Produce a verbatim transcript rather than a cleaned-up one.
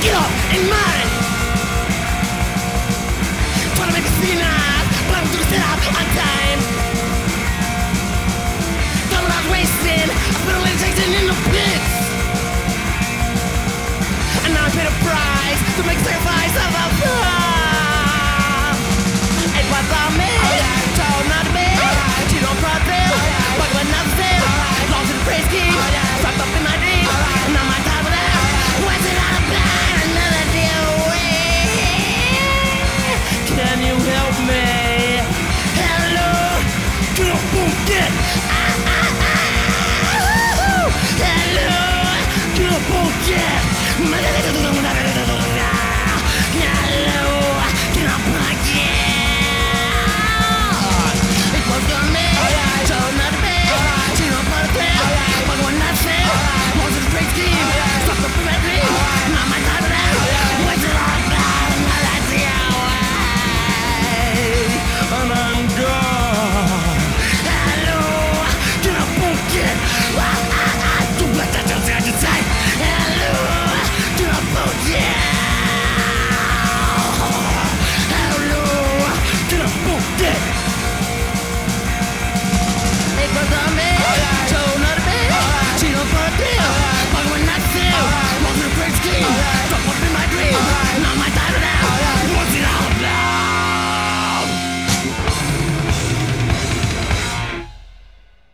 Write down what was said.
get up in mine. Trying to make it seem nice, but I'm gonna set out on time. Thought what I was wasting, I put a little Jason in the pits. And now I paid a price to make sacrifice of a fun. It was on me, told not to be. She don't profit, but what not to say. Lost in the praise key, swept up in my dreams. And now my time with that, was it out of bed? Another day away. Can you help me? Hello, get up, boom, get. Ah, ah, ah. Hello, get up, boom, get.